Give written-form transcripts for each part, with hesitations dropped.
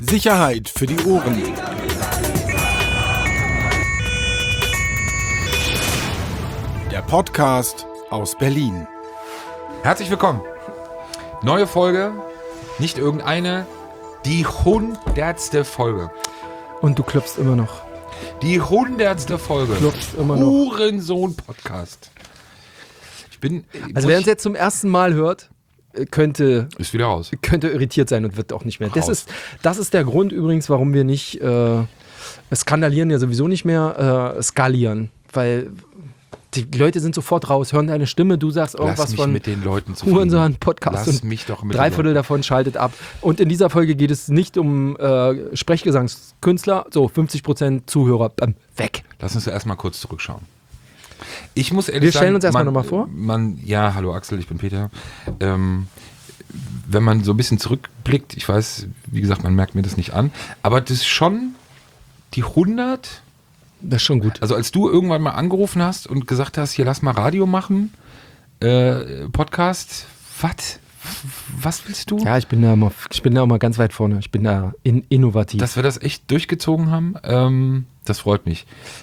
Sicherheit für die Ohren. Der Podcast aus Berlin. Herzlich willkommen. Neue Folge, nicht irgendeine, die 100. Folge. Und du klopfst immer noch. Die 100. Folge. Klopfst immer noch. Hurensohn-Podcast. Also wer uns jetzt zum ersten Mal hört, könnte ist wieder raus. Könnte irritiert sein und wird auch nicht mehr. Raus. Das ist der Grund übrigens, warum wir nicht skandalieren ja sowieso nicht mehr, skalieren. Weil die Leute sind sofort raus, hören deine Stimme, du sagst irgendwas Lass mich von mit den Leuten zufrieden. Hurensohn Podcast Lass und mich doch mit 3/4 davon schaltet ab. Und in dieser Folge geht es nicht um Sprechgesangskünstler, so 50% Zuhörer, weg. Lass uns erstmal kurz zurückschauen. Ich muss ehrlich Wir stellen sagen, uns erstmal nochmal vor. Ja, hallo Axel, ich bin Peter. Wenn man so ein bisschen zurückblickt, ich weiß, wie gesagt, man merkt mir das nicht an, aber das ist schon die 100. Das ist schon gut. Also als du irgendwann mal angerufen hast und gesagt hast, hier lass mal Radio machen, Podcast, was willst du? Ja, ich bin da immer ganz weit vorne. Ich bin da innovativ. Dass wir das echt durchgezogen haben, das freut mich.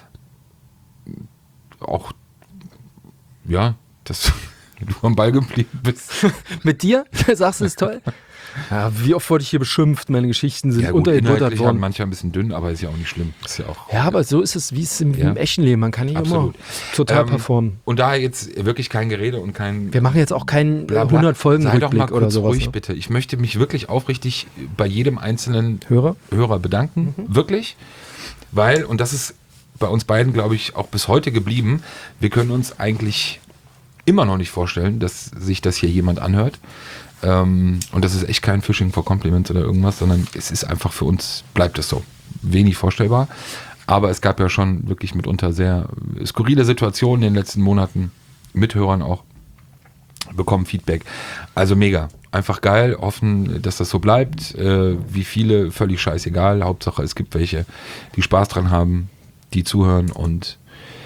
Auch, ja, dass du am Ball geblieben bist. Mit dir? Sagst du, ist toll? Ja, wie oft wurde ich hier beschimpft? Meine Geschichten sind unterbuttert worden. Manchmal ein bisschen dünn, aber ist ja auch nicht schlimm. Ist ja auch. Ja, aber so ist es, wie es im echten Leben. Man kann nicht Absolut. immer total performen. Und daher jetzt wirklich kein Gerede und kein. Wir machen jetzt auch keinen Blabla. 100 Folgen Sei doch mal Rückblick oder kurz sowas. ruhig, bitte. Ich möchte mich wirklich aufrichtig bei jedem einzelnen Hörer bedanken. Wirklich. Weil, und das ist bei uns beiden, glaube ich, auch bis heute geblieben, wir können uns eigentlich immer noch nicht vorstellen, dass sich das hier jemand anhört. Und das ist echt kein Fishing for Compliments oder irgendwas, sondern es ist einfach für uns, bleibt es so. Wenig vorstellbar. Aber es gab ja schon wirklich mitunter sehr skurrile Situationen in den letzten Monaten, mit Hörern auch, bekommen Feedback. Also mega. Einfach geil, hoffen, dass das so bleibt. Wie viele, völlig scheißegal. Hauptsache, es gibt welche, die Spaß dran haben, die zuhören und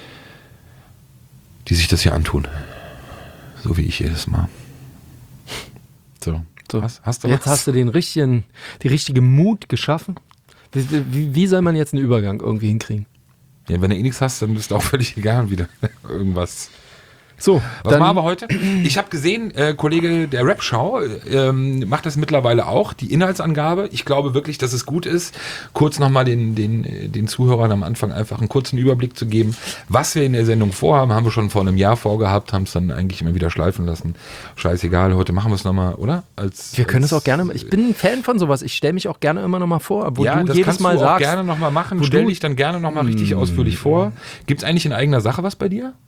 die sich das hier antun. So wie ich jedes Mal. So. Hast du jetzt was? hast du die richtige Mut geschaffen. Wie soll man jetzt einen Übergang irgendwie hinkriegen? Ja, wenn du eh nichts hast, dann ist auch völlig egal wieder irgendwas. So, Was machen wir heute? Ich habe gesehen, Kollege der Rap-Schau macht das mittlerweile auch, die Inhaltsangabe. Ich glaube wirklich, dass es gut ist, kurz nochmal den Zuhörern am Anfang einfach einen kurzen Überblick zu geben. Was wir in der Sendung vorhaben, haben wir schon vor einem Jahr vorgehabt, haben es dann eigentlich immer wieder schleifen lassen. Scheißegal, heute machen wir es nochmal, oder? Wir können es auch gerne, ich bin ein Fan von sowas, ich stelle mich auch gerne immer nochmal vor, wo ja, du das jedes kannst Mal du auch sagst. gerne nochmal machen, stell dich dann gerne nochmal richtig ausführlich vor. Gibt es eigentlich in eigener Sache was bei dir?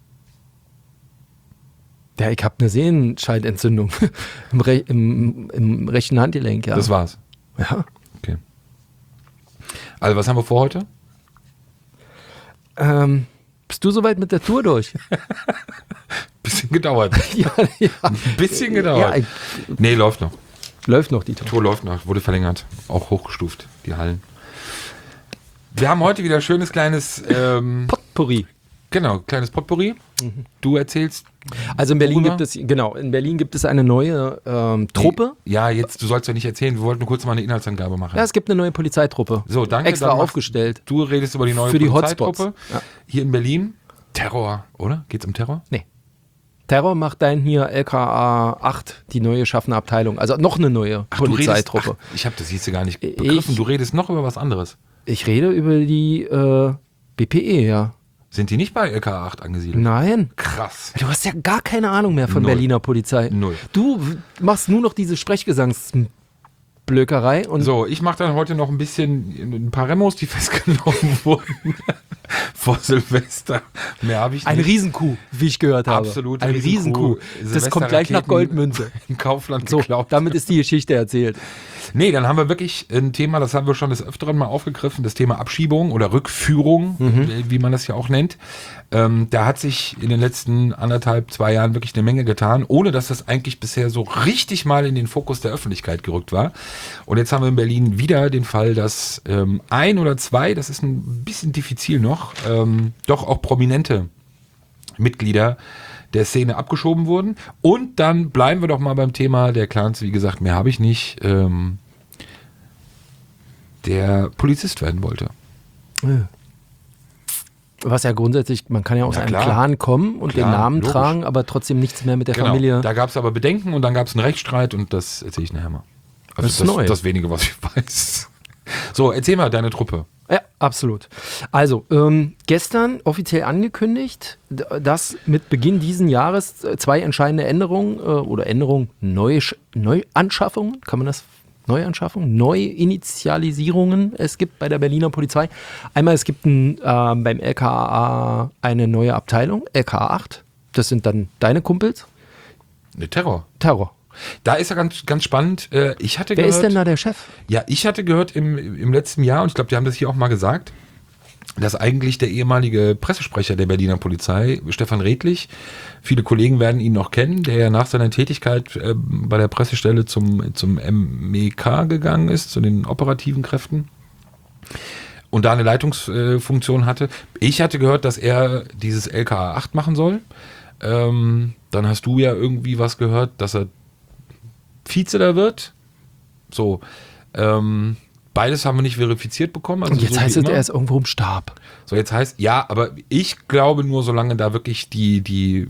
Ja, ich habe eine Sehenscheidentzündung im rechten Handgelenk, ja. Das war's. Ja. Okay. Also was haben wir vor heute? Bist du soweit mit der Tour durch? Bisschen gedauert. ja. Ein bisschen gedauert. Ja, Nee, läuft noch. läuft noch die Tour. Tour läuft noch, wurde verlängert. Auch hochgestuft, die Hallen. Wir haben heute wieder schönes kleines Potpourri. Genau, kleines Potpourri. Du erzählst. Also in Berlin worüber? gibt es eine neue Truppe. Ja, jetzt, du sollst ja nicht erzählen, wir wollten nur kurz mal eine Inhaltsangabe machen. Ja, es gibt eine neue Polizeitruppe. So, danke. Extra dann aufgestellt. Du redest über die neue Für die Polizeitruppe. Hotspots. Ja. Hier in Berlin. Terror, oder? Geht's um Terror? Nee. Terror macht dann hier LKA 8, die neue Schaffner Abteilung. Also noch eine neue Polizeitruppe. Ich habe das hieß gar nicht begriffen. Du redest noch über was anderes. Ich rede über die BPE, ja. Sind die nicht bei LK 8 angesiedelt? Nein. Krass. Du hast ja gar keine Ahnung mehr von Null. Berliner Polizei. Null. Du machst nur noch diese Sprechgesangsblökerei. Und So, ich mache dann heute noch ein paar Remos, die festgenommen wurden vor Silvester. Mehr habe ich nicht. ein Riesenkuh, wie ich gehört habe. Absolut. Ein Riesenkuh. Das kommt gleich nach Goldmünze. Im Kaufland So, geklaut. damit ist die Geschichte erzählt. Nee, dann haben wir wirklich ein Thema, das haben wir schon des Öfteren mal aufgegriffen, das Thema Abschiebung oder Rückführung, wie man das ja auch nennt. Da hat sich in den letzten 2 Jahren wirklich eine Menge getan, ohne dass das eigentlich bisher so richtig mal in den Fokus der Öffentlichkeit gerückt war. Und jetzt haben wir in Berlin wieder den Fall, dass 1 oder 2, das ist ein bisschen diffizil noch, doch auch prominente Mitglieder der Szene abgeschoben wurden. Und dann bleiben wir doch mal beim Thema der Clans. Wie gesagt, mehr habe ich nicht. der Polizist werden wollte. Was ja grundsätzlich, man kann ja aus Ja, einem klar. Clan kommen und Klar, den Namen logisch. tragen, aber trotzdem nichts mehr mit der Familie. Da gab es aber Bedenken und dann gab es einen Rechtsstreit und das erzähle ich nachher mal. Also Das ist neu. Das wenige, was ich weiß. So, erzähl mal deine Truppe. Ja, absolut. Also, gestern offiziell angekündigt, dass mit Beginn diesen Jahres 2 entscheidende Änderungen, Neuanschaffungen, kann man das, Neuinitialisierungen es gibt bei der Berliner Polizei. Einmal, es gibt beim LKA eine neue Abteilung, LKA 8. Das sind dann deine Kumpels. Ne, Terror. Terror. Da ist ja ganz, ganz spannend. Ich hatte Wer gehört, ist denn da der Chef? Ja, ich hatte gehört im letzten Jahr, und ich glaube, die haben das hier auch mal gesagt, dass eigentlich der ehemalige Pressesprecher der Berliner Polizei, Stefan Redlich, viele Kollegen werden ihn noch kennen, der ja nach seiner Tätigkeit bei der Pressestelle zum MEK gegangen ist, zu den operativen Kräften, und da eine Leitungsfunktion hatte. Ich hatte gehört, dass er dieses LKA 8 machen soll. Dann hast du ja irgendwie was gehört, dass er Vize da wird. So, beides haben wir nicht verifiziert bekommen. Also Und jetzt so heißt wie es, immer. er ist irgendwo im Stab. So, jetzt heißt, ja, aber ich glaube nur, solange da wirklich die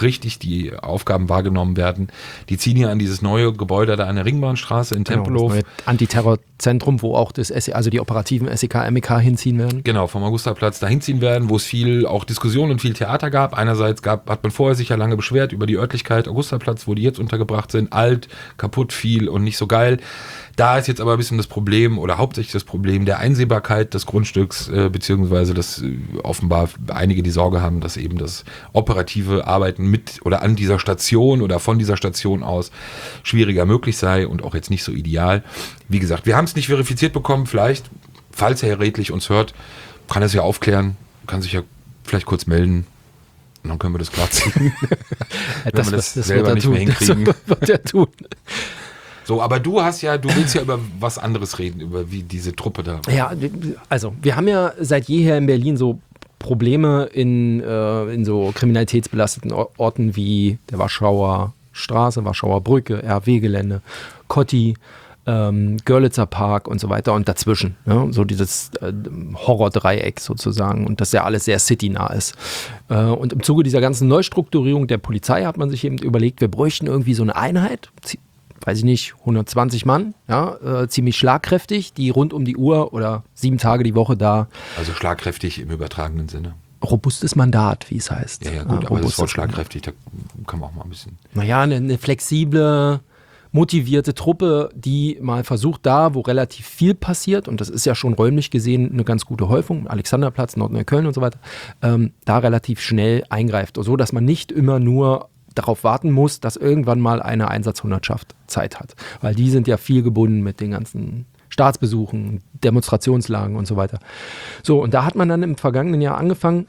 Aufgaben wahrgenommen werden. Die ziehen hier an dieses neue Gebäude da an der Ringbahnstraße in Tempelhof. Genau, das neue Antiterrorzentrum, wo auch also die operativen SEK, MEK hinziehen werden. Genau, vom Augusterplatz dahin ziehen werden, wo es viel auch Diskussion und viel Theater gab. Einerseits hat man vorher sich ja lange beschwert über die Örtlichkeit Augusterplatz, wo die jetzt untergebracht sind. Alt, kaputt, viel und nicht so geil. Da ist jetzt aber ein bisschen das Problem oder hauptsächlich das Problem der Einsehbarkeit des Grundstücks, beziehungsweise dass offenbar einige die Sorge haben, dass eben das operative Arbeiten mit oder an dieser Station oder von dieser Station aus schwieriger möglich sei und auch jetzt nicht so ideal. Wie gesagt, wir haben es nicht verifiziert bekommen. Vielleicht, falls Herr Redlich uns hört, kann er es ja aufklären, kann sich ja vielleicht kurz melden. Und dann können wir das glatt ziehen. Wenn wir das selber nicht mehr hinkriegen. Das wird er tun. So, aber du willst ja über was anderes reden, über wie diese Truppe da. Ja, also wir haben ja seit jeher in Berlin so Probleme in so kriminalitätsbelasteten Orten wie der Warschauer Straße, Warschauer Brücke, RW-Gelände, Kotti, Görlitzer Park und so weiter und dazwischen. Ja, so dieses Horror-Dreieck sozusagen und das ja alles sehr citynah ist. Und im Zuge dieser ganzen Neustrukturierung der Polizei hat man sich eben überlegt, wir bräuchten irgendwie so eine Einheit, weiß ich nicht, 120 Mann, ja, ziemlich schlagkräftig, die rund um die Uhr oder 7 Tage die Woche da. Also schlagkräftig im übertragenen Sinne. Robustes Mandat, wie es heißt. Ja, gut, aber das Wort robustes schlagkräftig, da kann man auch mal ein bisschen. Naja, eine flexible, motivierte Truppe, die mal versucht, da, wo relativ viel passiert, und das ist ja schon räumlich gesehen eine ganz gute Häufung, Alexanderplatz, Nordneukölln und so weiter, da relativ schnell eingreift, so dass man nicht immer nur darauf warten muss, dass irgendwann mal eine Einsatzhundertschaft Zeit hat. Weil die sind ja viel gebunden mit den ganzen Staatsbesuchen, Demonstrationslagen und so weiter. So, und da hat man dann im vergangenen Jahr angefangen,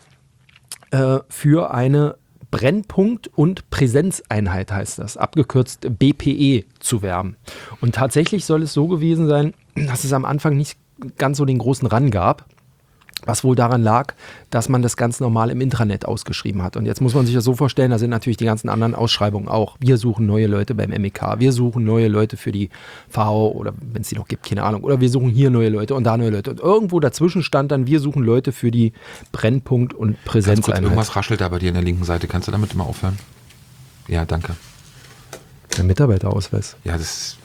für eine Brennpunkt- und Präsenzeinheit, heißt das, abgekürzt BPE, zu werben. Und tatsächlich soll es so gewesen sein, dass es am Anfang nicht ganz so den großen Run gab. Was wohl daran lag, dass man das ganz normal im Intranet ausgeschrieben hat. Und jetzt muss man sich das so vorstellen, da sind natürlich die ganzen anderen Ausschreibungen auch. Wir suchen neue Leute beim MEK, wir suchen neue Leute für die VO oder wenn es die noch gibt, keine Ahnung. Oder wir suchen hier neue Leute und da neue Leute. Und irgendwo dazwischen stand dann, wir suchen Leute für die Brennpunkt- und Ganz kurz, Präsenzeinheit. irgendwas raschelt da bei dir in der linken Seite. Kannst du damit mal aufhören? Ja, danke. Der Mitarbeiterausweis. Ja, das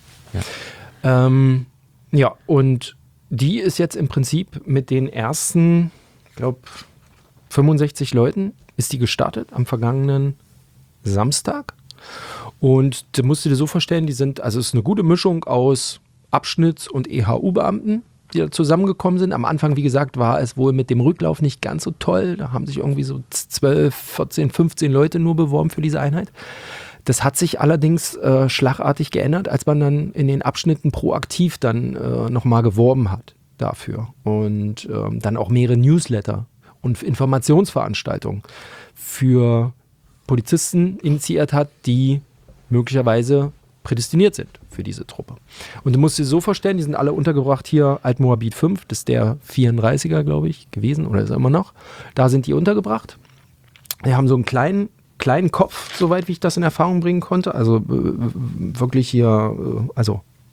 Ja, und die ist jetzt im Prinzip mit den ersten, ich glaube, 65 Leuten ist die gestartet am vergangenen Samstag. Und du musst dir so vorstellen, es ist eine gute Mischung aus Abschnitts- und EHU-Beamten, die da zusammengekommen sind. Am Anfang, wie gesagt, war es wohl mit dem Rücklauf nicht ganz so toll. Da haben sich irgendwie so 12, 14, 15 Leute nur beworben für diese Einheit. Das hat sich allerdings schlagartig geändert, als man dann in den Abschnitten proaktiv dann nochmal geworben hat dafür. Und dann auch mehrere Newsletter und Informationsveranstaltungen für Polizisten initiiert hat, die möglicherweise prädestiniert sind für diese Truppe. Und du musst dir so vorstellen, die sind alle untergebracht hier, Altmoabit 5, das ist der 34er, glaube ich, gewesen oder ist er immer noch. Da sind die untergebracht. Wir haben so einen kleinen Kopf, soweit wie ich das in Erfahrung bringen konnte. Also wirklich hier, also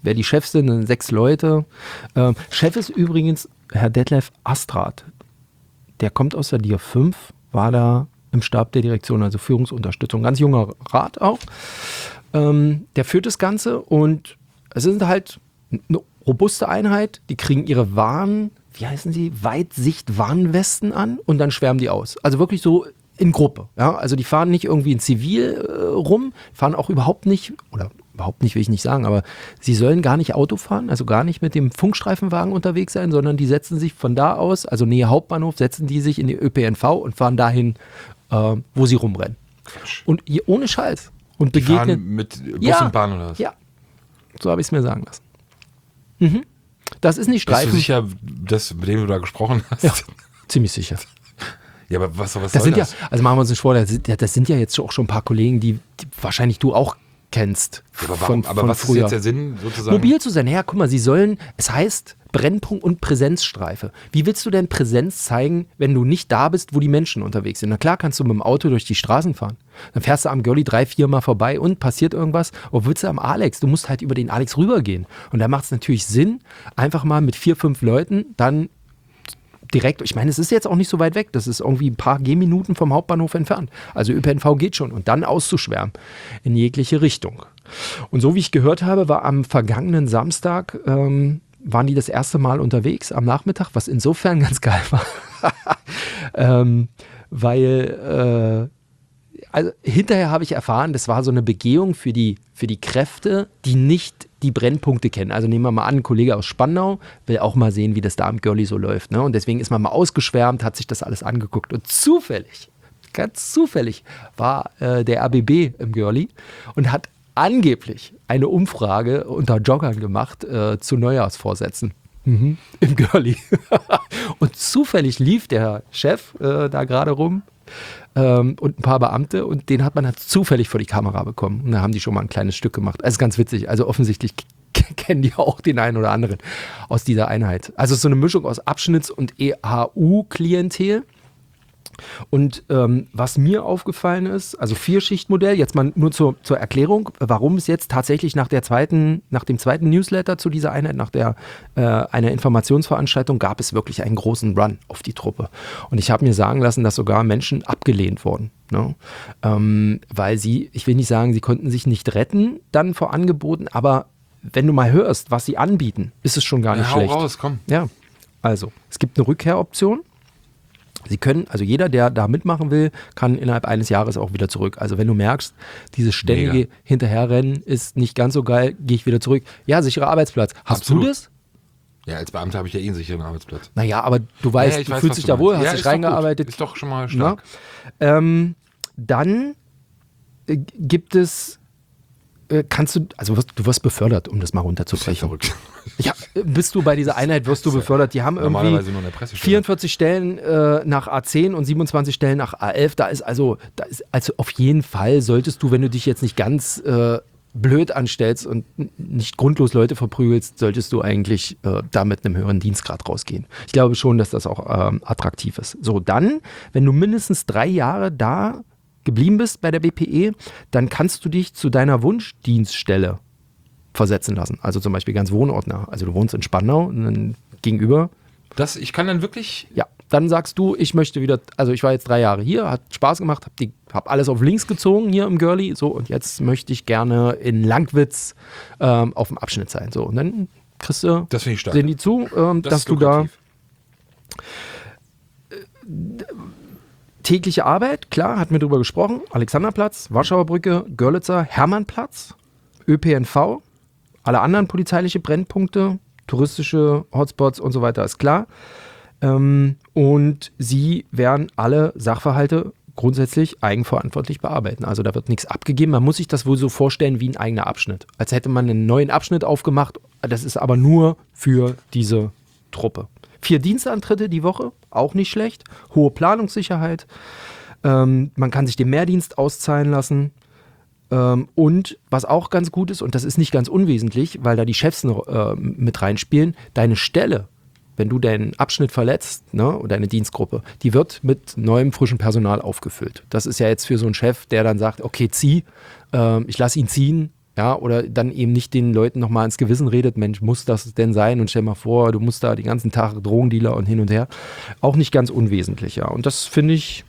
wer die Chefs sind 6 Leute. Chef ist übrigens Herr Detlef Astrat. Der kommt aus der DIR 5, war da im Stab der Direktion, also Führungsunterstützung. Ganz junger Rat auch. Der führt das Ganze und es ist halt eine robuste Einheit. Die kriegen ihre wie heißen sie, Weitsicht-Warnwesten an und dann schwärmen die aus. Also wirklich so in Gruppe. Ja? Also die fahren nicht irgendwie in Zivil rum, fahren auch überhaupt nicht will ich nicht sagen, aber sie sollen gar nicht Auto fahren, also gar nicht mit dem Funkstreifenwagen unterwegs sein, sondern die setzen sich von da aus, also Nähe Hauptbahnhof, setzen die sich in die ÖPNV und fahren dahin, wo sie rumrennen. Und ohne Scheiß. Und Die begegnen. fahren mit Bus und Bahn oder was? Ja, so habe ich es mir sagen lassen. Mhm. Das ist nicht Bist Streifen. du sicher, dass, mit dem du da gesprochen hast? Ja, ziemlich sicher. Ja, aber was Das soll sind das? ja, also machen wir uns nicht vor, das sind ja jetzt auch schon ein paar Kollegen, die wahrscheinlich du auch kennst. Ja, aber warum? Aber was früher. ist jetzt der Sinn, sozusagen? Mobil zu sein. Ja, guck mal, es heißt Brennpunkt und Präsenzstreife. Wie willst du denn Präsenz zeigen, wenn du nicht da bist, wo die Menschen unterwegs sind? Na klar kannst du mit dem Auto durch die Straßen fahren. Dann fährst du am Görli 3-4 Mal vorbei und passiert irgendwas. Oder willst du am Alex? Du musst halt über den Alex rübergehen. Und da macht es natürlich Sinn, einfach mal mit 4-5 Leuten dann direkt, ich meine, es ist jetzt auch nicht so weit weg, das ist irgendwie ein paar Gehminuten vom Hauptbahnhof entfernt. Also ÖPNV geht schon und dann auszuschwärmen in jegliche Richtung. Und so wie ich gehört habe, war am vergangenen Samstag, waren die das erste Mal unterwegs am Nachmittag, was insofern ganz geil war, weil also hinterher habe ich erfahren, das war so eine Begehung für die Kräfte, die nicht die Brennpunkte kennen. Also nehmen wir mal an, ein Kollege aus Spandau will auch mal sehen, wie das da am Görli so läuft. Ne? Und deswegen ist man mal ausgeschwärmt, hat sich das alles angeguckt. Und ganz zufällig war der RBB im Görli und hat angeblich eine Umfrage unter Joggern gemacht zu Neujahrsvorsätzen. Im Görli. Und zufällig lief der Chef da gerade rum und ein paar Beamte und den hat man halt zufällig vor die Kamera bekommen. Und da haben die schon mal ein kleines Stück gemacht. Also ganz witzig. Also offensichtlich kennen die auch den einen oder anderen aus dieser Einheit. Also es ist so eine Mischung aus Abschnitts- und EHU-Klientel. Und was mir aufgefallen ist, also 4-Schicht-Modell, jetzt mal nur zur Erklärung, warum es jetzt tatsächlich nach dem zweiten Newsletter zu dieser Einheit, nach einer Informationsveranstaltung, gab es wirklich einen großen Run auf die Truppe. Und ich habe mir sagen lassen, dass sogar Menschen abgelehnt wurden. Ne? Weil ich will nicht sagen, sie konnten sich nicht retten dann vor Angeboten, aber wenn du mal hörst, was sie anbieten, ist es schon gar nicht schlecht. Hau raus, komm. Ja, also es gibt eine Rückkehroption. Sie können, also jeder, der da mitmachen will, kann innerhalb eines Jahres auch wieder zurück. Also wenn du merkst, dieses ständige Hinterherrennen ist nicht ganz so geil, gehe ich wieder zurück. Ja, sicherer Arbeitsplatz. Hast Absolut. du das? Ja, als Beamter habe ich ja einen sicheren Arbeitsplatz. Naja, aber du weißt, ich du weiß, fühlst was dich du da wohl, meinst. hast Ja, dich ist doch gut. reingearbeitet. Ist doch schon mal stark. Dann gibt es, du wirst befördert, um das mal runterzubrechen. Verrückt. Ja, bist du bei dieser Einheit, wirst du befördert. Die haben irgendwie Normalerweise nur in der Pressestelle. 44 Stellen nach A10 und 27 Stellen nach A11. Da ist also auf jeden Fall solltest du, wenn du dich jetzt nicht ganz blöd anstellst und nicht grundlos Leute verprügelst, solltest du eigentlich da mit einem höheren Dienstgrad rausgehen. Ich glaube schon, dass das auch attraktiv ist. So, dann, wenn du mindestens 3 Jahre da geblieben bist bei der BPE, dann kannst du dich zu deiner Wunschdienststelle versetzen lassen. Also zum Beispiel ganz wohnortnah. Also du wohnst in Spandau und dann gegenüber. Ich kann dann wirklich. Ja, dann sagst du, ich möchte wieder, also ich war jetzt 3 Jahre hier, hat Spaß gemacht, hab alles auf links gezogen hier im Görli, so, und jetzt möchte ich gerne in Langwitz auf dem Abschnitt sein. So, und dann kriegst du, Das finde ich stark. sehen die zu, Das dass ist du da lukrativ. tägliche Arbeit, klar, hatten wir drüber gesprochen, Alexanderplatz, Warschauer Brücke, Görlitzer, Hermannplatz, ÖPNV, alle anderen polizeiliche Brennpunkte, touristische Hotspots und so weiter, ist klar. Und sie werden alle Sachverhalte grundsätzlich eigenverantwortlich bearbeiten. Also da wird nichts abgegeben. Man muss sich das wohl so vorstellen wie ein eigener Abschnitt. Als hätte man einen neuen Abschnitt aufgemacht. Das ist aber nur für diese Truppe. 4 Dienstantritte die Woche, auch nicht schlecht. Hohe Planungssicherheit. Man kann sich den Mehrdienst auszahlen lassen. Und was auch ganz gut ist, und das ist nicht ganz unwesentlich, weil da die Chefs noch mit reinspielen, deine Stelle, wenn du deinen Abschnitt verletzt, ne, oder deine Dienstgruppe, die wird mit neuem, frischem Personal aufgefüllt. Das ist ja jetzt für so einen Chef, der dann sagt, okay, ich lasse ihn ziehen, Ja, oder dann eben nicht den Leuten nochmal ins Gewissen redet, Mensch, muss das denn sein? Und stell mal vor, du musst da den ganzen Tag Drogendealer und hin und her. Auch nicht ganz unwesentlich, ja. Und das finde ich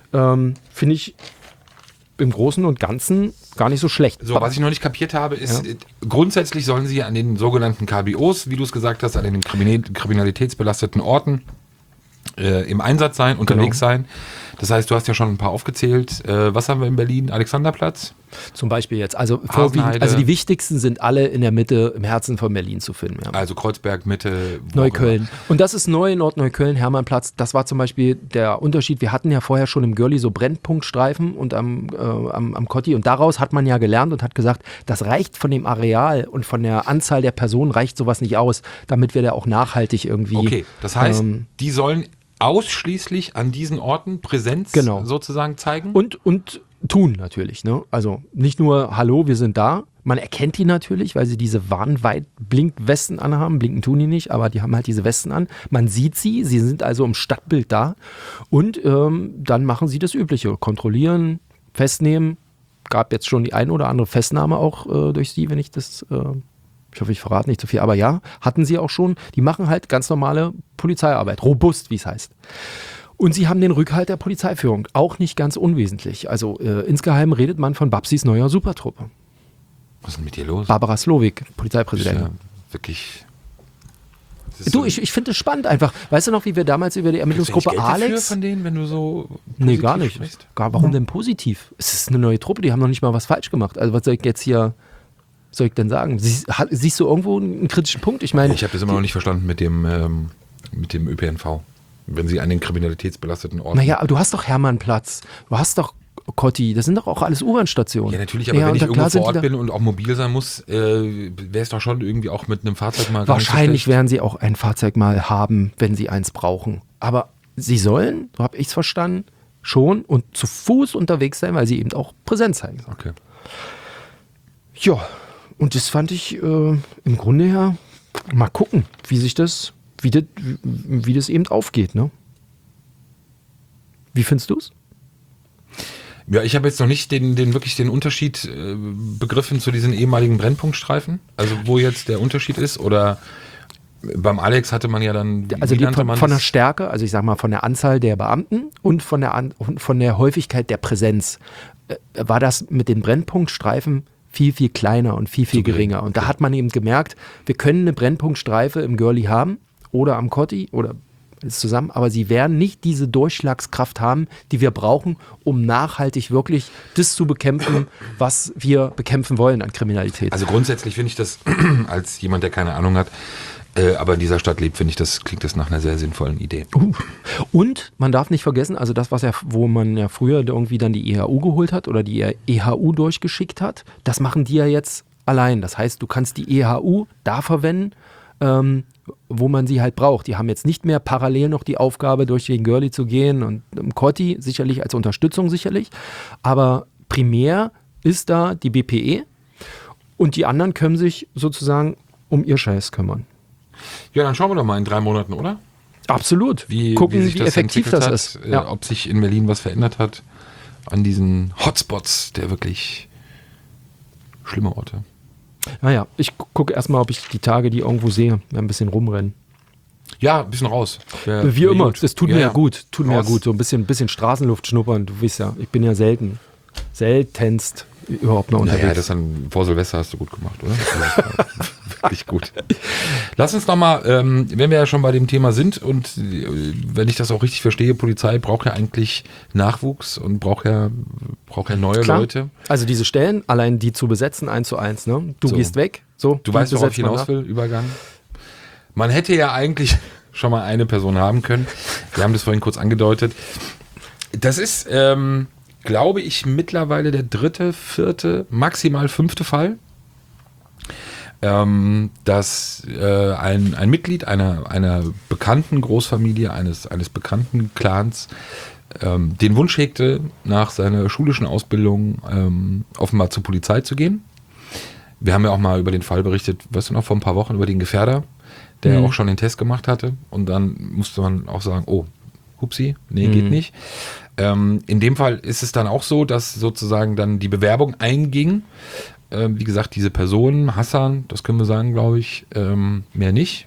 im Großen und Ganzen gar nicht so schlecht. So, was ich noch nicht kapiert habe, ist, grundsätzlich sollen sie an den sogenannten KBOs, wie du es gesagt hast, an den kriminalitätsbelasteten Orten im Einsatz sein, unterwegs sein. Das heißt, du hast ja schon ein paar aufgezählt. Was haben wir in Berlin? Alexanderplatz? Zum Beispiel jetzt. Also Hasenheide. also die wichtigsten sind alle in der Mitte, im Herzen von Berlin zu finden. Ja. Also Kreuzberg, Mitte, Neukölln. Und das ist neu, Nordneukölln, Hermannplatz. Das war zum Beispiel der Unterschied. Wir hatten ja vorher schon im Görli so Brennpunktstreifen und am Kotti. Und daraus hat man ja gelernt und hat gesagt, das reicht von dem Areal und von der Anzahl der Personen reicht sowas nicht aus, damit wir da auch nachhaltig irgendwie... Okay, das heißt, die sollen ausschließlich an diesen Orten Präsenz sozusagen zeigen? Und tun natürlich. Ne? Also nicht nur, hallo, wir sind da. Man erkennt die natürlich, weil sie diese Warnweit-Blinkwesten anhaben. Blinken tun die nicht, aber die haben halt diese Westen an. Man sieht sie sind also im Stadtbild da. Und dann machen sie das Übliche. Kontrollieren, festnehmen. Gab jetzt schon die ein oder andere Festnahme auch durch sie, wenn ich das... Ich hoffe, ich verrate nicht zu viel, aber ja, hatten sie auch schon. Die machen halt ganz normale Polizeiarbeit, robust, wie es heißt. Und sie haben den Rückhalt der Polizeiführung, auch nicht ganz unwesentlich. Also insgeheim redet man von Babsis neuer Supertruppe. Was ist denn mit dir los? Barbara Slowik, Polizeipräsidentin. Ja wirklich... Du, ich finde es spannend einfach. Weißt du noch, wie wir damals über die Ermittlungsgruppe Geld Alex... dafür von denen, wenn du so Nee, gar nicht. sprichst? Warum denn positiv? Es ist eine neue Truppe, die haben noch nicht mal was falsch gemacht. Also was soll ich jetzt hier... soll ich denn sagen? Siehst du irgendwo einen kritischen Punkt? Ich meine, ich habe das immer noch nicht verstanden mit dem ÖPNV. Wenn sie an den kriminalitätsbelasteten Orten... Naja, aber du hast doch Hermannplatz, du hast doch Kotti, das sind doch auch alles U-Bahn-Stationen. Ja, natürlich, aber wenn ich irgendwo vor Ort bin und auch mobil sein muss, wäre es doch schon irgendwie auch mit einem Fahrzeug mal... Wahrscheinlich werden sie auch ein Fahrzeug mal haben, wenn sie eins brauchen. Aber sie sollen, so habe ich es verstanden, schon und zu Fuß unterwegs sein, weil sie eben auch Präsenz zeigen. Okay. Ja, und das fand ich im Grunde her, mal gucken, wie das eben aufgeht, ne? Wie findest du es? Ja, ich habe jetzt noch nicht wirklich den Unterschied begriffen zu diesen ehemaligen Brennpunktstreifen. Also wo jetzt der Unterschied ist oder beim Alex hatte man ja dann... Also von der Stärke, also ich sag mal von der Anzahl der Beamten und von der Häufigkeit der Präsenz war das mit den Brennpunktstreifen viel, viel kleiner und viel, viel geringer. Und da hat man eben gemerkt, wir können eine Brennpunktstreife im Görli haben oder am Kotti oder ist zusammen, aber sie werden nicht diese Durchschlagskraft haben, die wir brauchen, um nachhaltig wirklich das zu bekämpfen, was wir bekämpfen wollen an Kriminalität. Also grundsätzlich finde ich das, als jemand, der keine Ahnung hat, aber in dieser Stadt lebt, klingt das nach einer sehr sinnvollen Idee. Und man darf nicht vergessen, also das, wo man ja früher irgendwie dann die EHU geholt hat oder die EHU durchgeschickt hat, das machen die ja jetzt allein. Das heißt, du kannst die EHU da verwenden, wo man sie halt braucht. Die haben jetzt nicht mehr parallel noch die Aufgabe, durch den Görli zu gehen und im Kotti sicherlich als Unterstützung sicherlich, aber primär ist da die BPE und die anderen können sich sozusagen um ihr Scheiß kümmern. Ja, dann schauen wir doch mal in 3 Monaten, oder? Absolut. Gucken, wie effektiv das ist. Ja. Ob sich in Berlin was verändert hat an diesen Hotspots, der wirklich schlimme Orte. Naja, ich gucke erstmal, ob ich die Tage die irgendwo sehe, ein bisschen rumrennen. Ja, ein bisschen raus. Wie immer, gut. das tut mir ja gut. Tut mir ja gut, so ein bisschen Straßenluft schnuppern. Du weißt ja, ich bin ja seltenst überhaupt noch unterwegs. Naja, das dann vor Silvester hast du gut gemacht, oder? Wirklich gut. Lass uns nochmal, wenn wir ja schon bei dem Thema sind und wenn ich das auch richtig verstehe, Polizei braucht ja eigentlich Nachwuchs und braucht ja neue Leute. Also diese Stellen, allein die zu besetzen, 1:1, ne? Du gehst weg. So, du weißt, worauf ich hinaus will, Übergang. Man hätte ja eigentlich schon mal eine Person haben können. Wir haben das vorhin kurz angedeutet. Das ist, glaube ich, mittlerweile der 3., 4., maximal 5. Fall, dass ein Mitglied einer bekannten Großfamilie, eines bekannten Clans, den Wunsch hegte, nach seiner schulischen Ausbildung offenbar zur Polizei zu gehen. Wir haben ja auch mal über den Fall berichtet, weißt du noch, vor ein paar Wochen über den Gefährder, der auch schon den Test gemacht hatte. Und dann musste man auch sagen, oh, hupsi, nee, geht nicht. In dem Fall ist es dann auch so, dass sozusagen dann die Bewerbung einging wie gesagt, diese Person, Hassan, das können wir sagen, glaube ich, mehr nicht,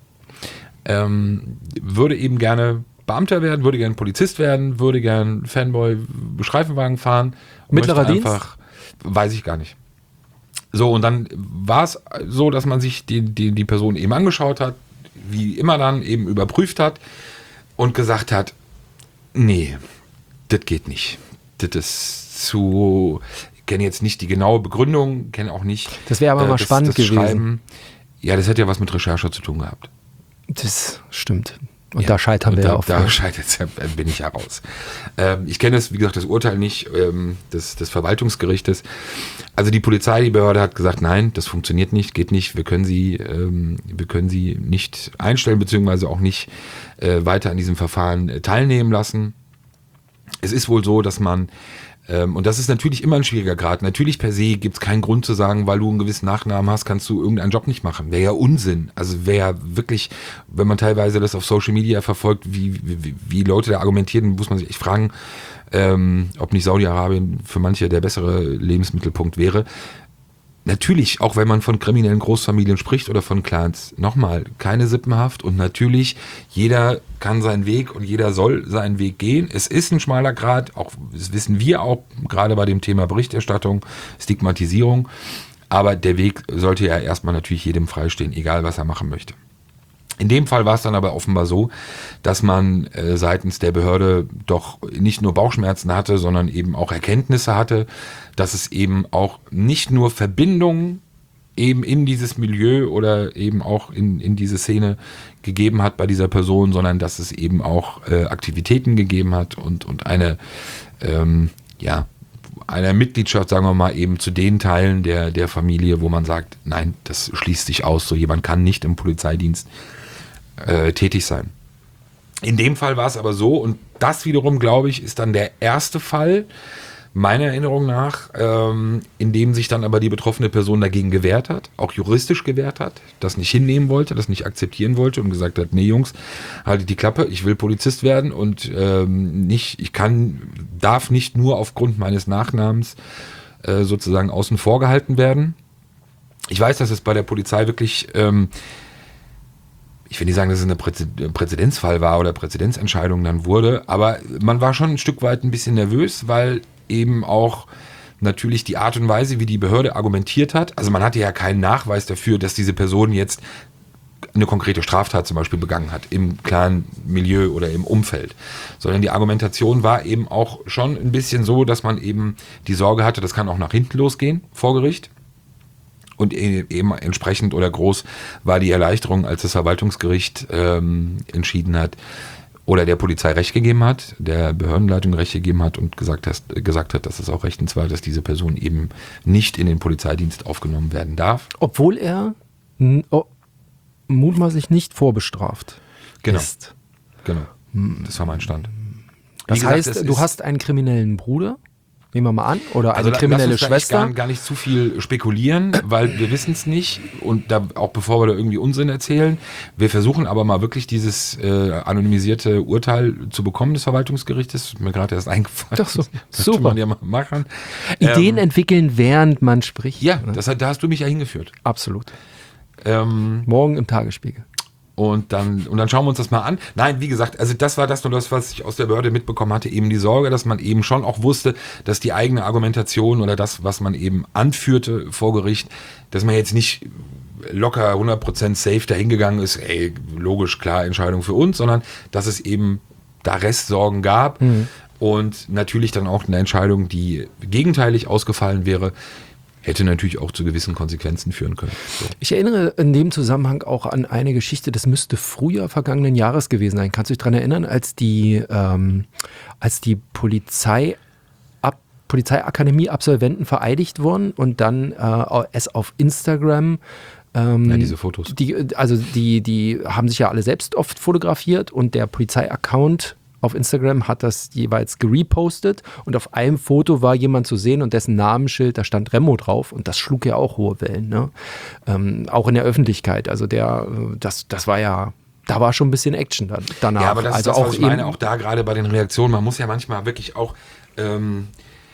würde eben gerne Beamter werden, würde gerne Polizist werden, würde gerne Fanboy Streifenwagen fahren. Mittlerer Dienst? Weiß ich gar nicht. So, und dann war es so, dass man sich die Person eben angeschaut hat, wie immer dann eben überprüft hat und gesagt hat, nee, das geht nicht. Das ist zu, ich kenne jetzt nicht die genaue Begründung, kenne auch nicht. Das wäre aber mal spannend gewesen. Schreiben. Ja, das hätte ja was mit Recherche zu tun gehabt. Das stimmt. Und Ja, da scheitern wir ja auch. Da scheitert bin ich heraus. Ich kenne das, wie gesagt, das Urteil nicht des Verwaltungsgerichtes. Also die Polizei, die Behörde hat gesagt, nein, das funktioniert nicht, geht nicht. Wir können sie nicht einstellen, beziehungsweise auch nicht weiter an diesem Verfahren teilnehmen lassen. Es ist wohl so, dass man, und das ist natürlich immer ein schwieriger Grad, natürlich per se gibt es keinen Grund zu sagen, weil du einen gewissen Nachnamen hast, kannst du irgendeinen Job nicht machen. Wäre ja Unsinn. Also wäre ja wirklich, wenn man teilweise das auf Social Media verfolgt, wie Leute da argumentieren, muss man sich echt fragen, ob nicht Saudi-Arabien für manche der bessere Lebensmittelpunkt wäre. Natürlich, auch wenn man von kriminellen Großfamilien spricht oder von Clans, nochmal, keine Sippenhaft und natürlich, jeder kann seinen Weg und jeder soll seinen Weg gehen. Es ist ein schmaler Grat, auch das wissen wir auch, gerade bei dem Thema Berichterstattung, Stigmatisierung, aber der Weg sollte ja erstmal natürlich jedem freistehen, egal was er machen möchte. In dem Fall war es dann aber offenbar so, dass man seitens der Behörde doch nicht nur Bauchschmerzen hatte, sondern eben auch Erkenntnisse hatte, dass es eben auch nicht nur Verbindungen eben in dieses Milieu oder eben auch in diese Szene gegeben hat bei dieser Person, sondern dass es eben auch Aktivitäten gegeben hat und eine einer Mitgliedschaft, sagen wir mal, eben zu den Teilen der Familie, wo man sagt, nein, das schließt sich aus, so jemand kann nicht im Polizeidienst tätig sein. In dem Fall war es aber so, und das wiederum, glaube ich, ist dann der erste Fall, meiner Erinnerung nach, in dem sich dann aber die betroffene Person dagegen gewehrt hat, auch juristisch gewehrt hat, das nicht hinnehmen wollte, das nicht akzeptieren wollte und gesagt hat, nee Jungs, haltet die Klappe, ich will Polizist werden und darf nicht nur aufgrund meines Nachnamens sozusagen außen vor gehalten werden. Ich weiß, dass es bei der Polizei wirklich ich will nicht sagen, dass es ein Präzedenzfall war oder Präzedenzentscheidung dann wurde, aber man war schon ein Stück weit ein bisschen nervös, weil eben auch natürlich die Art und Weise, wie die Behörde argumentiert hat, also man hatte ja keinen Nachweis dafür, dass diese Person jetzt eine konkrete Straftat zum Beispiel begangen hat, im klaren Milieu oder im Umfeld, sondern die Argumentation war eben auch schon ein bisschen so, dass man eben die Sorge hatte, das kann auch nach hinten losgehen vor Gericht. Und eben entsprechend oder groß war die Erleichterung, als das Verwaltungsgericht entschieden hat oder der Polizei Recht gegeben hat, der Behördenleitung Recht gegeben hat und gesagt hat, dass es auch rechtens war, dass diese Person eben nicht in den Polizeidienst aufgenommen werden darf. Obwohl er mutmaßlich nicht vorbestraft ist. Genau, das war mein Stand. Das heißt, du hast einen kriminellen Bruder? Nehmen wir mal an. Oder eine kriminelle Schwester. Gar nicht zu viel spekulieren, weil wir wissen es nicht. Und da, auch bevor wir da irgendwie Unsinn erzählen, wir versuchen aber mal wirklich dieses anonymisierte Urteil zu bekommen des Verwaltungsgerichtes. Mir gerade erst eingefallen. Doch so. Das Super. tut man ja mal machen. Ideen entwickeln, während man spricht. Ja, ne? da hast du mich ja hingeführt. Absolut. Morgen im Tagesspiegel. Und dann schauen wir uns das mal an. Nein, wie gesagt, also das war das nur das, was ich aus der Behörde mitbekommen hatte, eben die Sorge, dass man eben schon auch wusste, dass die eigene Argumentation oder das, was man eben anführte vor Gericht, dass man jetzt nicht locker 100% safe dahingegangen ist, ey, logisch, klar, Entscheidung für uns, sondern dass es eben da Restsorgen gab und natürlich dann auch eine Entscheidung, die gegenteilig ausgefallen wäre, hätte natürlich auch zu gewissen Konsequenzen führen können. So. Ich erinnere in dem Zusammenhang auch an eine Geschichte, das müsste Frühjahr vergangenen Jahres gewesen sein. Kannst du dich daran erinnern, als die Polizeiakademie-Absolventen vereidigt wurden und dann es auf Instagram diese Fotos. Die haben sich ja alle selbst oft fotografiert und der Polizei-Account auf Instagram hat das jeweils gerepostet und auf einem Foto war jemand zu sehen und dessen Namensschild, da stand Remo drauf und das schlug ja auch hohe Wellen, ne? Auch in der Öffentlichkeit, also das war ja, da war schon ein bisschen Action danach. Ja, aber das also ist das, auch was ich meine, auch da gerade bei den Reaktionen, man muss ja manchmal wirklich auch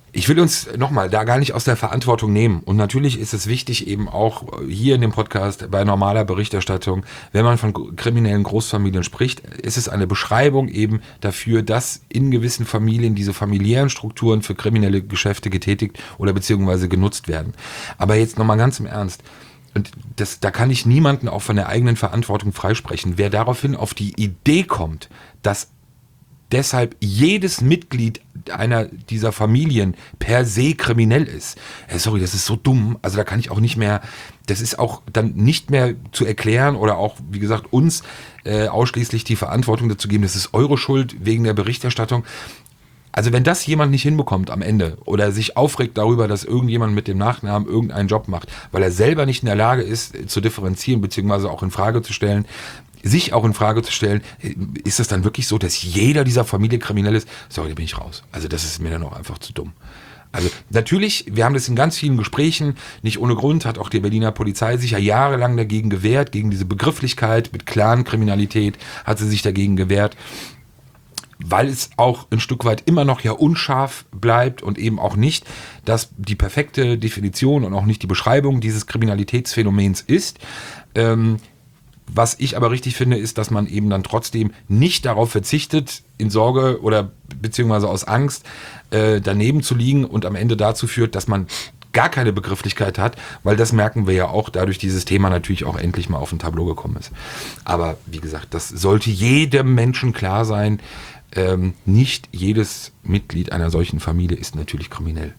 Ich will uns nochmal da gar nicht aus der Verantwortung nehmen. Und natürlich ist es wichtig, eben auch hier in dem Podcast bei normaler Berichterstattung, wenn man von kriminellen Großfamilien spricht, ist es eine Beschreibung eben dafür, dass in gewissen Familien diese familiären Strukturen für kriminelle Geschäfte getätigt oder beziehungsweise genutzt werden. Aber jetzt nochmal ganz im Ernst. Und da kann ich niemanden auch von der eigenen Verantwortung freisprechen. Wer daraufhin auf die Idee kommt, dass deshalb jedes Mitglied einer dieser Familien per se kriminell ist. Sorry, das ist so dumm. Also da kann ich auch nicht mehr, das ist auch dann nicht mehr zu erklären oder auch, wie gesagt, uns ausschließlich die Verantwortung dazu geben, das ist eure Schuld wegen der Berichterstattung. Also wenn das jemand nicht hinbekommt am Ende oder sich aufregt darüber, dass irgendjemand mit dem Nachnamen irgendeinen Job macht, weil er selber nicht in der Lage ist zu differenzieren beziehungsweise auch in Frage zu stellen, sich auch in Frage zu stellen, ist es dann wirklich so, dass jeder dieser Familie kriminell ist? Sorry, da bin ich raus. Also das ist mir dann auch einfach zu dumm. Also natürlich, wir haben das in ganz vielen Gesprächen, nicht ohne Grund hat auch die Berliner Polizei sich ja jahrelang dagegen gewehrt, gegen diese Begrifflichkeit mit Clan-Kriminalität hat sie sich dagegen gewehrt, weil es auch ein Stück weit immer noch ja unscharf bleibt und eben auch nicht, dass die perfekte Definition und auch nicht die Beschreibung dieses Kriminalitätsphänomens ist. Was ich aber richtig finde, ist, dass man eben dann trotzdem nicht darauf verzichtet, in Sorge oder beziehungsweise aus Angst daneben zu liegen und am Ende dazu führt, dass man gar keine Begrifflichkeit hat, weil das merken wir ja auch, dadurch dieses Thema natürlich auch endlich mal auf ein Tableau gekommen ist. Aber wie gesagt, das sollte jedem Menschen klar sein, nicht jedes Mitglied einer solchen Familie ist natürlich kriminell.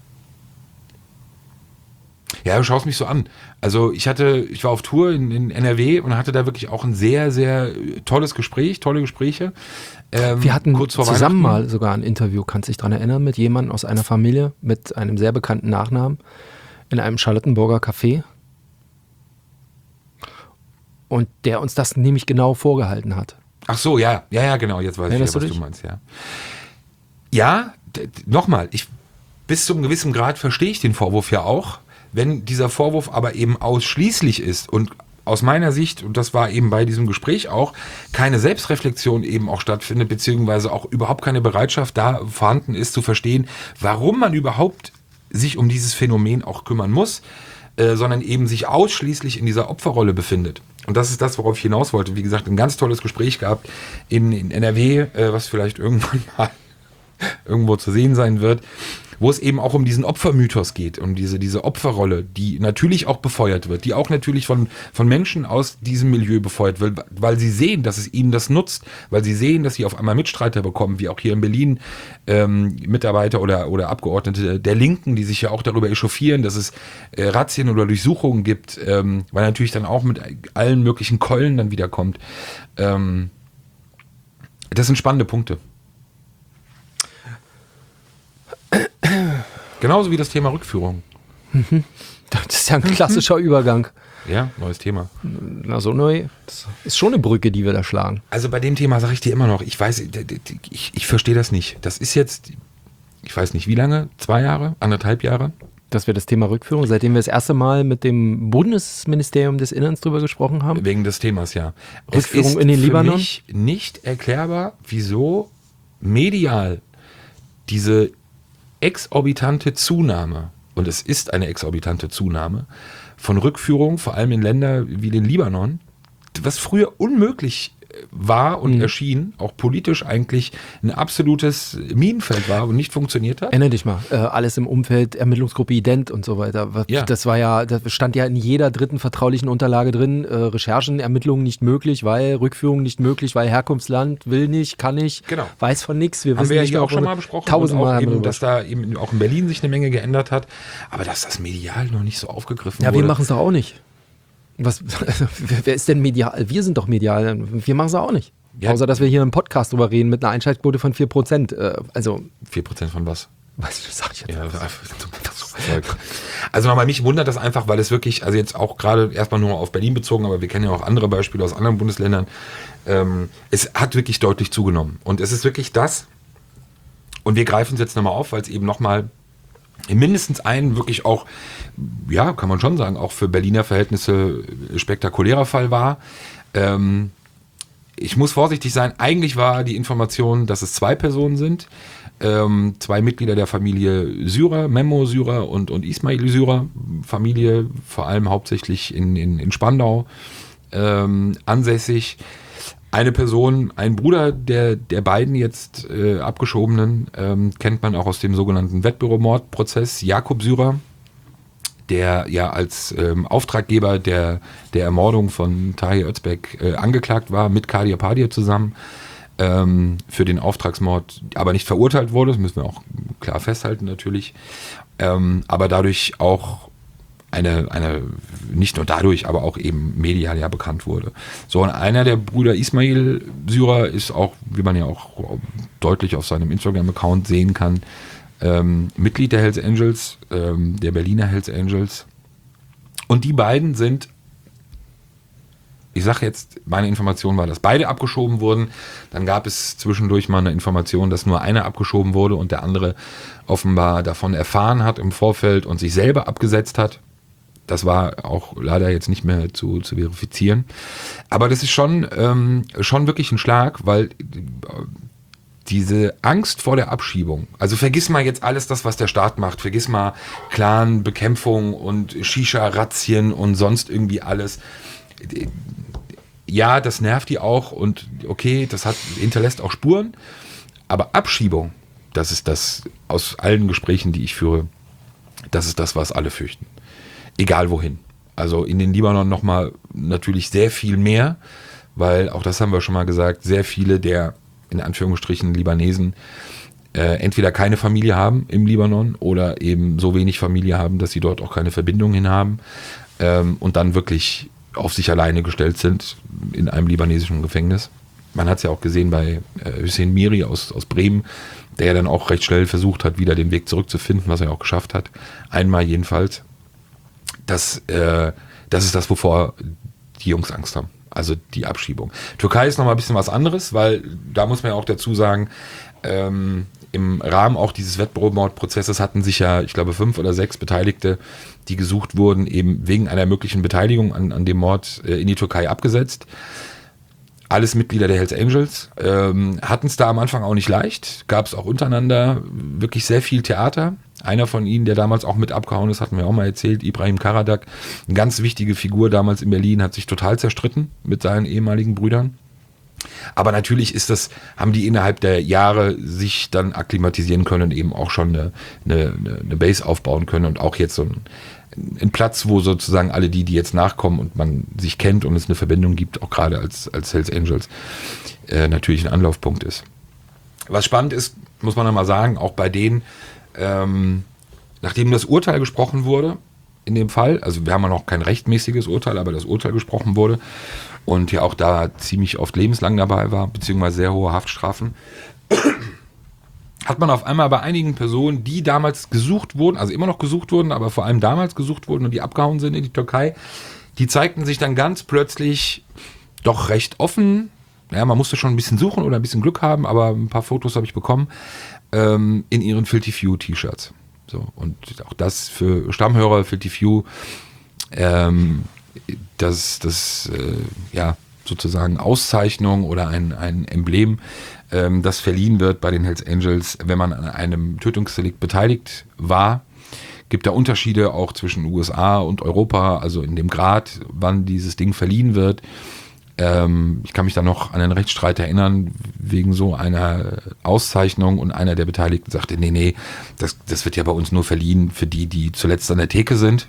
Ja, du schaust mich so an. Also ich war auf Tour in NRW und hatte da wirklich auch ein sehr, sehr tolles Gespräch, tolle Gespräche. Wir hatten kurz vor zusammen Weihnachten mal sogar ein Interview, kannst du dich daran erinnern, mit jemandem aus einer Familie mit einem sehr bekannten Nachnamen in einem Charlottenburger Café. Und der uns das nämlich genau vorgehalten hat. Ach so, ja, genau, jetzt weiß ich wieder, was du meinst, ja. Ja, nochmal, bis zu einem gewissen Grad verstehe ich den Vorwurf ja auch. Wenn dieser Vorwurf aber eben ausschließlich ist und aus meiner Sicht, und das war eben bei diesem Gespräch auch, keine Selbstreflexion eben auch stattfindet, beziehungsweise auch überhaupt keine Bereitschaft da vorhanden ist, zu verstehen, warum man überhaupt sich um dieses Phänomen auch kümmern muss, sondern eben sich ausschließlich in dieser Opferrolle befindet. Und das ist das, worauf ich hinaus wollte. Wie gesagt, ein ganz tolles Gespräch gehabt in NRW, was vielleicht irgendwann mal irgendwo zu sehen sein wird, wo es eben auch um diesen Opfermythos geht, um diese Opferrolle, die natürlich auch befeuert wird, die auch natürlich von Menschen aus diesem Milieu befeuert wird, weil sie sehen, dass es ihnen das nutzt, weil sie sehen, dass sie auf einmal Mitstreiter bekommen, wie auch hier in Berlin Mitarbeiter oder Abgeordnete der Linken, die sich ja auch darüber echauffieren, dass es Razzien oder Durchsuchungen gibt, weil natürlich dann auch mit allen möglichen Keulen dann wiederkommt. Das sind spannende Punkte. Genauso wie das Thema Rückführung. Das ist ja ein klassischer Übergang. Ja, neues Thema. Na so neu. Das ist schon eine Brücke, die wir da schlagen. Also bei dem Thema sage ich dir immer noch, ich weiß, ich verstehe das nicht. Das ist jetzt, ich weiß nicht wie lange, 2 Jahre, 1,5 Jahre? Dass wir das Thema Rückführung, seitdem wir das erste Mal mit dem Bundesministerium des Innern drüber gesprochen haben. Wegen des Themas, ja. Rückführung in den Libanon. Es ist für mich nicht erklärbar, wieso medial diese exorbitante Zunahme, und es ist eine exorbitante Zunahme, von Rückführungen, vor allem in Länder wie den Libanon, was früher unmöglich war und erschien, auch politisch eigentlich ein absolutes Minenfeld war und nicht funktioniert hat. Erinnere dich mal, alles im Umfeld, Ermittlungsgruppe Ident und so weiter. Ja. Das stand ja in jeder dritten vertraulichen Unterlage drin, Recherchen, Ermittlungen nicht möglich, weil Rückführung nicht möglich, weil Herkunftsland will nicht, kann nicht, Genau. weiß von nichts. Wir Haben wissen wir ja nicht, hier auch schon mal besprochen. Tausendmal haben wir eben, dass da eben auch in Berlin sich eine Menge geändert hat, aber dass das medial noch nicht so aufgegriffen ja, wurde. wir machen es doch auch nicht. Wer ist denn medial? Wir sind doch medial. Wir machen es auch nicht. Ja. Außer, dass wir hier im Podcast drüber reden mit einer Einschaltquote von 4%. Also 4% von was? Weißt du, das sag ich jetzt. Ja, also nochmal, mich wundert das einfach, weil es wirklich, also jetzt auch gerade erstmal nur auf Berlin bezogen, aber wir kennen ja auch andere Beispiele aus anderen Bundesländern, es hat wirklich deutlich zugenommen. Und es ist wirklich das, und wir greifen es jetzt nochmal auf, weil es eben nochmal mindestens einen wirklich auch, ja, kann man schon sagen, auch für Berliner Verhältnisse spektakulärer Fall war. ich muss vorsichtig sein, eigentlich war die Information, dass es 2 Personen sind, 2 Mitglieder der Familie Syrer, Memo Syrer und Ismail Syrer, Familie vor allem hauptsächlich in Spandau ansässig. Eine Person, ein Bruder der beiden jetzt abgeschobenen, kennt man auch aus dem sogenannten Wettbüromordprozess, Jakob Syrer, der ja als Auftraggeber der Ermordung von Tahir Özbek angeklagt war, mit Kadir Padir zusammen, für den Auftragsmord, aber nicht verurteilt wurde, das müssen wir auch klar festhalten natürlich, aber dadurch auch nicht nur dadurch, aber auch eben medial ja bekannt wurde. So, und einer der Brüder Ismail Syrer ist auch, wie man ja auch deutlich auf seinem Instagram-Account sehen kann, Mitglied der Hells Angels, der Berliner Hells Angels. Und die beiden sind, ich sage jetzt, meine Information war, dass beide abgeschoben wurden. Dann gab es zwischendurch mal eine Information, dass nur einer abgeschoben wurde und der andere offenbar davon erfahren hat im Vorfeld und sich selber abgesetzt hat. Das war auch leider jetzt nicht mehr zu verifizieren. Aber das ist schon wirklich ein Schlag, weil diese Angst vor der Abschiebung, also vergiss mal jetzt alles das, was der Staat macht, vergiss mal Clan-Bekämpfung und Shisha-Razzien und sonst irgendwie alles. Ja, das nervt die auch und okay, hinterlässt auch Spuren, aber Abschiebung, das ist das, aus allen Gesprächen, die ich führe, das ist das, was alle fürchten. Egal wohin. Also in den Libanon nochmal natürlich sehr viel mehr, weil, auch das haben wir schon mal gesagt, sehr viele der, in Anführungsstrichen, Libanesen entweder keine Familie haben im Libanon oder eben so wenig Familie haben, dass sie dort auch keine Verbindung hin haben und dann wirklich auf sich alleine gestellt sind in einem libanesischen Gefängnis. Man hat es ja auch gesehen bei Hüseyin Miri aus Bremen, der ja dann auch recht schnell versucht hat, wieder den Weg zurückzufinden, was er auch geschafft hat. Einmal jedenfalls. Das ist das, wovor die Jungs Angst haben. Also die Abschiebung. Türkei ist nochmal ein bisschen was anderes, weil da muss man ja auch dazu sagen, im Rahmen auch dieses Wettbüromordprozesses hatten sich ja, ich glaube, 5 oder 6 Beteiligte, die gesucht wurden, eben wegen einer möglichen Beteiligung an dem Mord in die Türkei abgesetzt. Alles Mitglieder der Hells Angels, hatten es da am Anfang auch nicht leicht, gab es auch untereinander wirklich sehr viel Theater. Einer von ihnen, der damals auch mit abgehauen ist, hatten wir auch mal erzählt, Ibrahim Karadak, eine ganz wichtige Figur damals in Berlin, hat sich total zerstritten mit seinen ehemaligen Brüdern. Aber natürlich haben die innerhalb der Jahre sich dann akklimatisieren können und eben auch schon eine Base aufbauen können und auch jetzt so ein Platz, wo sozusagen alle die jetzt nachkommen und man sich kennt und es eine Verbindung gibt, auch gerade als Hells Angels, natürlich ein Anlaufpunkt ist. Was spannend ist, muss man nochmal sagen, auch bei denen, nachdem das Urteil gesprochen wurde, in dem Fall, also wir haben ja noch kein rechtmäßiges Urteil, aber das Urteil gesprochen wurde und ja auch da ziemlich oft lebenslang dabei war, beziehungsweise sehr hohe Haftstrafen, hat man auf einmal bei einigen Personen, die damals gesucht wurden, also immer noch gesucht wurden, aber vor allem damals gesucht wurden und die abgehauen sind in die Türkei, die zeigten sich dann ganz plötzlich doch recht offen. Ja, man musste schon ein bisschen suchen oder ein bisschen Glück haben, aber ein paar Fotos habe ich bekommen, in ihren Filthy Few T-Shirts. So, und auch das für Stammhörer, Filthy Few, sozusagen Auszeichnung oder ein Emblem, das verliehen wird bei den Hells Angels, wenn man an einem Tötungsdelikt beteiligt war. Gibt da Unterschiede auch zwischen USA und Europa, also in dem Grad, wann dieses Ding verliehen wird. Ich kann mich da noch an einen Rechtsstreit erinnern, wegen so einer Auszeichnung, und einer der Beteiligten sagte, nee, das wird ja bei uns nur verliehen für die zuletzt an der Theke sind,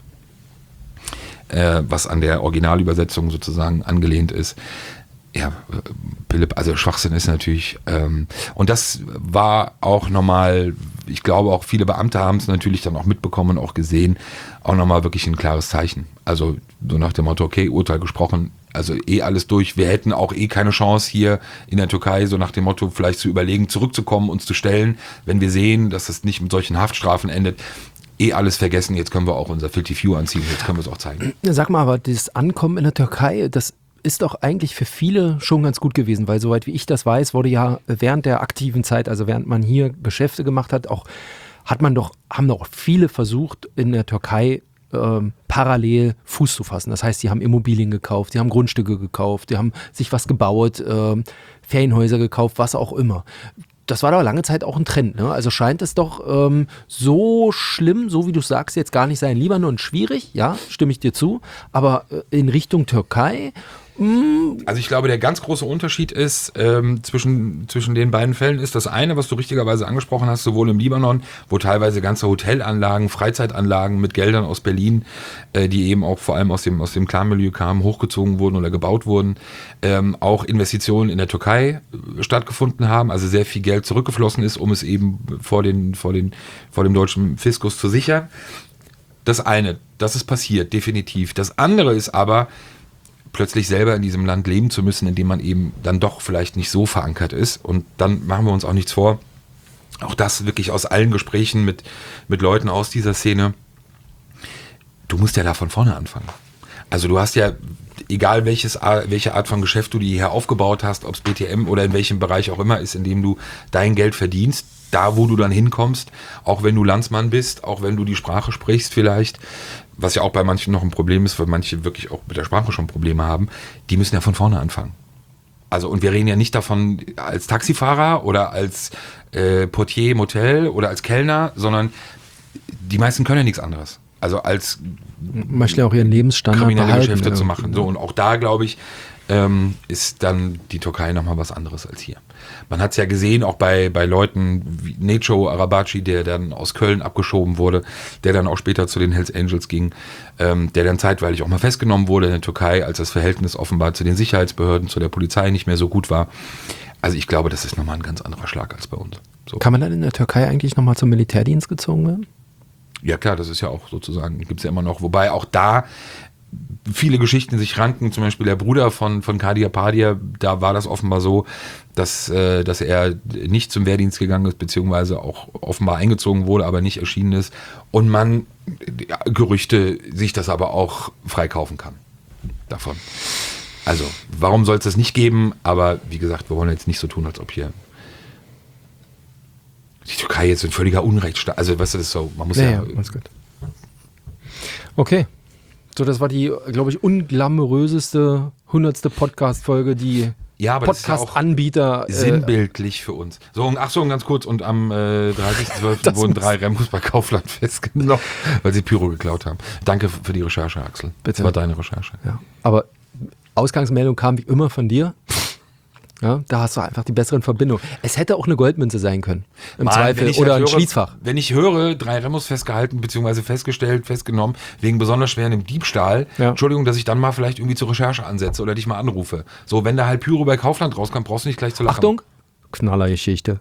was an der Originalübersetzung sozusagen angelehnt ist. Ja, Philipp, also Schwachsinn ist natürlich, und das war auch nochmal, ich glaube auch viele Beamte haben es natürlich dann auch mitbekommen und auch gesehen, auch nochmal wirklich ein klares Zeichen. Also so nach dem Motto, okay, Urteil gesprochen, also alles durch, wir hätten auch keine Chance hier in der Türkei, so nach dem Motto vielleicht zu überlegen, zurückzukommen, uns zu stellen, wenn wir sehen, dass es nicht mit solchen Haftstrafen endet. Alles vergessen, jetzt können wir auch unser Filthy Few anziehen, jetzt können wir es auch zeigen. Sag mal, aber das Ankommen in der Türkei, das ist doch eigentlich für viele schon ganz gut gewesen, weil soweit wie ich das weiß, wurde ja während der aktiven Zeit, also während man hier Geschäfte gemacht hat, haben doch viele versucht, in der Türkei parallel Fuß zu fassen. Das heißt, die haben Immobilien gekauft, die haben Grundstücke gekauft, die haben sich was gebaut, Ferienhäuser gekauft, was auch immer. Das war doch lange Zeit auch ein Trend. Ne? Also scheint es doch so schlimm, so wie du sagst, jetzt gar nicht sein. Libanon schwierig, ja, stimme ich dir zu. Aber in Richtung Türkei. Also ich glaube, der ganz große Unterschied ist zwischen den beiden Fällen ist das eine, was du richtigerweise angesprochen hast, sowohl im Libanon, wo teilweise ganze Hotelanlagen, Freizeitanlagen mit Geldern aus Berlin, die eben auch vor allem aus dem Clan-Milieu kamen, hochgezogen wurden oder gebaut wurden, auch Investitionen in der Türkei stattgefunden haben, also sehr viel Geld zurückgeflossen ist, um es eben vor dem deutschen Fiskus zu sichern. Das eine, das ist passiert, definitiv. Das andere ist aber, plötzlich selber in diesem Land leben zu müssen, in dem man eben dann doch vielleicht nicht so verankert ist. Und dann machen wir uns auch nichts vor. Auch das wirklich aus allen Gesprächen mit Leuten aus dieser Szene. Du musst ja da von vorne anfangen. Also du hast ja, egal welche Art von Geschäft du dir hier aufgebaut hast, ob es BTM oder in welchem Bereich auch immer ist, in dem du dein Geld verdienst, da wo du dann hinkommst, auch wenn du Landsmann bist, auch wenn du die Sprache sprichst vielleicht, was ja auch bei manchen noch ein Problem ist, weil manche wirklich auch mit der Sprache schon Probleme haben, die müssen ja von vorne anfangen. Also und wir reden ja nicht davon als Taxifahrer oder als Portier im Hotel oder als Kellner, sondern die meisten können ja nichts anderes. Also als möchten auch ihren Lebensstandard kriminelle behalten, Geschäfte zu machen. So, und auch da, glaube ich, ist dann die Türkei nochmal was anderes als hier. Man hat es ja gesehen, auch bei Leuten wie Neco Arabaci, der dann aus Köln abgeschoben wurde, der dann auch später zu den Hells Angels ging, der dann zeitweilig auch mal festgenommen wurde in der Türkei, als das Verhältnis offenbar zu den Sicherheitsbehörden, zu der Polizei nicht mehr so gut war. Also ich glaube, das ist nochmal ein ganz anderer Schlag als bei uns. So. Kann man dann in der Türkei eigentlich nochmal zum Militärdienst gezogen werden? Ja klar, das ist ja auch sozusagen, gibt es ja immer noch, wobei auch da viele Geschichten sich ranken, zum Beispiel der Bruder von Kadir Padir, da war das offenbar so, dass er nicht zum Wehrdienst gegangen ist, beziehungsweise auch offenbar eingezogen wurde, aber nicht erschienen ist und man, Gerüchte, sich das aber auch freikaufen kann davon. Also, warum soll es das nicht geben? Aber wie gesagt, wir wollen jetzt nicht so tun, als ob hier die Türkei jetzt ein völliger Unrechtsstaat, also weißt du, das ist so, man muss ja alles gut. Okay. So, das war die, glaube ich, unglamouröseste 100. Podcast-Folge, die Podcast-Anbieter sinnbildlich für uns. So, und ganz kurz, und am 30.12. wurden 3 Remos bei Kaufland festgenommen, weil sie Pyro geklaut haben. Danke für die Recherche, Axel. Bitte. Das war deine Recherche. Ja. Aber Ausgangsmeldung kam wie immer von dir. Ja, da hast du einfach die besseren Verbindungen. Es hätte auch eine Goldmünze sein können, im Zweifel, oder ein Schließfach. Wenn ich höre, 3 Remos festgehalten, beziehungsweise festgenommen, wegen besonders schwerem Diebstahl, ja. Entschuldigung, dass ich dann mal vielleicht irgendwie zur Recherche ansetze oder dich mal anrufe. So, wenn da halt Pyro bei Kaufland rauskommt, brauchst du nicht gleich zu lachen. Achtung, Knallergeschichte.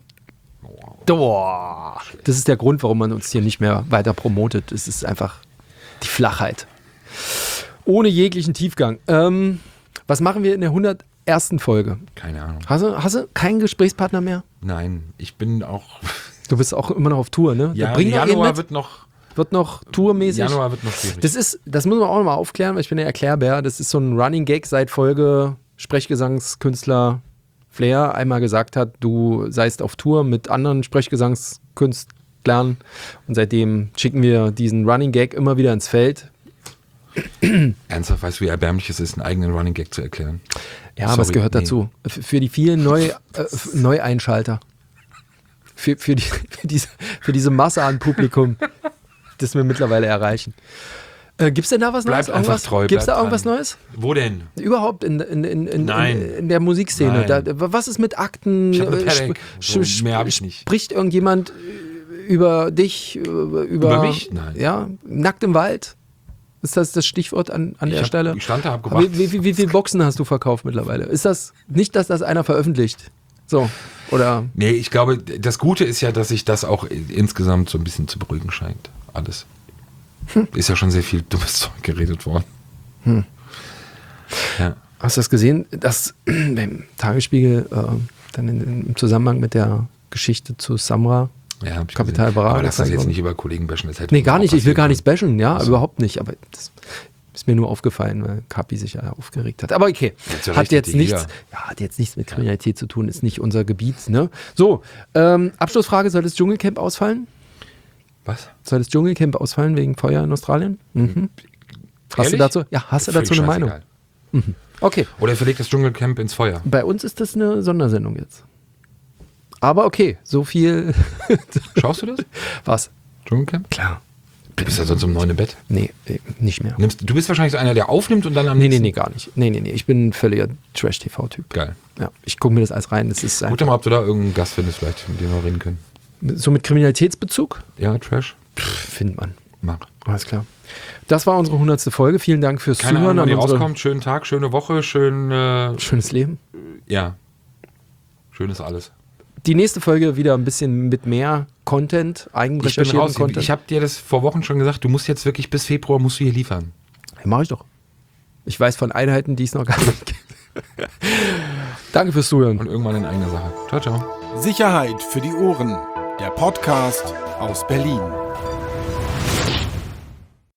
Das ist der Grund, warum man uns hier nicht mehr weiter promotet. Es ist einfach die Flachheit. Ohne jeglichen Tiefgang. Was machen wir in der 101. Folge? Keine Ahnung. Hast du keinen Gesprächspartner mehr? Nein, ich bin auch... Du bist auch immer noch auf Tour, ne? Ja, Januar wird noch tourmäßig. Januar wird noch schwierig. Das muss man auch noch mal aufklären, weil ich bin der Erklärbär. Das ist so ein Running Gag seit Folge Sprechgesangskünstler Flair einmal gesagt hat, du seist auf Tour mit anderen Sprechgesangskünstlern und seitdem schicken wir diesen Running Gag immer wieder ins Feld. Ernsthaft, weißt du, wie erbärmlich es ist, einen eigenen Running Gag zu erklären? Ja, aber es gehört dazu. Für die vielen Neueinschalter. Für diese Masse an Publikum, das wir mittlerweile erreichen. Gibt es denn da was Neues? Bleibt einfach treu. Gibt es da irgendwas Neues? Wo denn? Überhaupt in der Musikszene. Nein. Was ist mit Akten? Ich hab eine Panik. Mehr habe ich nicht. Spricht irgendjemand über dich? Über mich? Nein. Ja, nackt im Wald? Ist das das Stichwort an der Stelle? Ich stand da, hab gemacht. Wie viele Boxen hast du verkauft mittlerweile? Ist das nicht, dass das einer veröffentlicht? So, oder? Nee, ich glaube, das Gute ist ja, dass sich das auch insgesamt so ein bisschen zu beruhigen scheint. Alles. Ist ja schon sehr viel dummes Zeug geredet worden. Ja. Hast du das gesehen, dass beim Tagesspiegel dann im Zusammenhang mit der Geschichte zu Samra, ja, Kapital Bra, aber lass das jetzt nicht über Kollegen bashen. Nee, gar nicht. Ich will gar nichts bashen, ja, also. Überhaupt nicht. Aber das ist mir nur aufgefallen, weil Kapi sich ja aufgeregt hat. Aber okay, hat jetzt nichts mit Kriminalität zu tun, ist nicht unser Gebiet. Ne? So, Abschlussfrage, soll das Dschungelcamp ausfallen? Was? Soll das Dschungelcamp ausfallen wegen Feuer in Australien? Mhm. Hast du dazu eine Meinung? Mhm. Okay. Oder er verlegt das Dschungelcamp ins Feuer. Bei uns ist das eine Sondersendung jetzt. Aber okay, so viel. Schaust du das? Was? Dschungelcamp? Klar. Du bist ja sonst um 9 im Bett. Nee, nicht mehr. Du bist wahrscheinlich so einer, der aufnimmt und dann am nächsten... Nee, gar nicht. Nee. Ich bin ein völliger Trash-TV-Typ. Geil. Ja, ich gucke mir das alles rein. Das ist Guck doch mal, ob du da irgendeinen Gast findest, vielleicht, mit dem wir reden können. so mit Kriminalitätsbezug? Ja, Trash? Findet man. Mach. Alles klar. Das war unsere 100. Folge. Vielen Dank fürs Keine Zuhören. Ahnung, wann die rauskommt. Schönen Tag, schöne Woche, schönes Leben. Ja. Schönes alles. Die nächste Folge wieder ein bisschen mit mehr Content, Ich bin eigenrecherchierten raus. Content. Ich habe dir das vor Wochen schon gesagt, du musst jetzt wirklich bis Februar musst du hier liefern. Ja, mach ich doch. Ich weiß von Einheiten, die es noch gar nicht gibt. Danke fürs Zuhören. Und irgendwann in eigener Sache. Ciao, ciao. Sicherheit für die Ohren. Der Podcast aus Berlin.